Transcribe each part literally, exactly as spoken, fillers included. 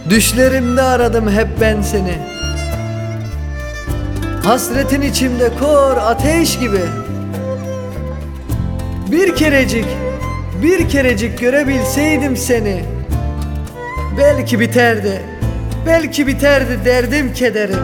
Düşlerimde aradım hep ben seni. Hasretin içimde kor ateş gibi. Bir kerecik, bir kerecik görebilseydim seni, belki biterdi, belki biterdi derdim kederim.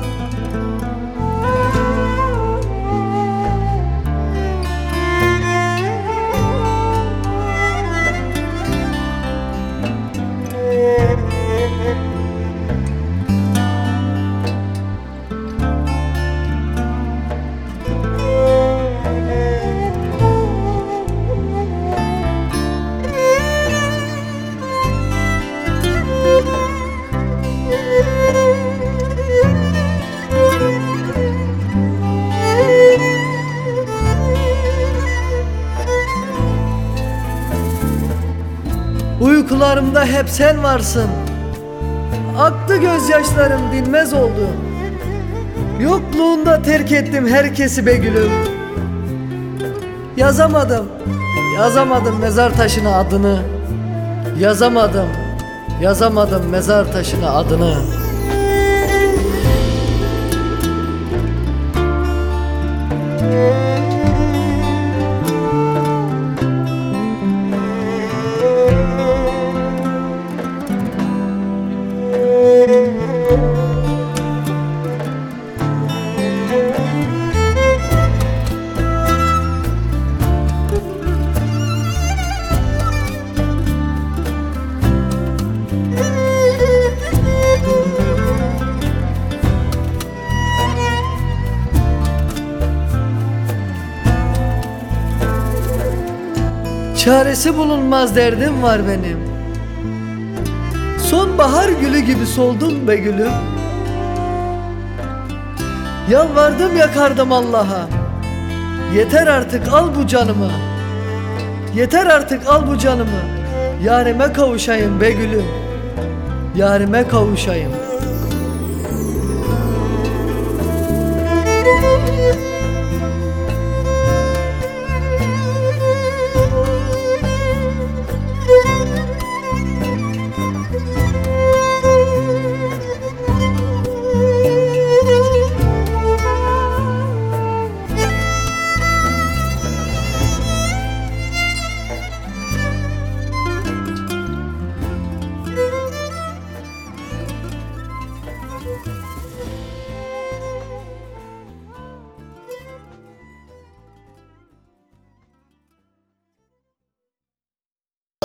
Uykularımda hep sen varsın. Aktı gözyaşlarım dinmez oldu. Yokluğunda terk ettim herkesi be gülüm. Yazamadım, yazamadım mezar taşına adını. Yazamadım, yazamadım mezar taşına adını. Çaresi bulunmaz derdim var benim. Sonbahar gülü gibi soldum be gülüm. Yalvardım yakardım Allah'a. Yeter artık al bu canımı. Yeter artık al bu canımı. Yarime kavuşayım be gülüm. Yarime kavuşayım.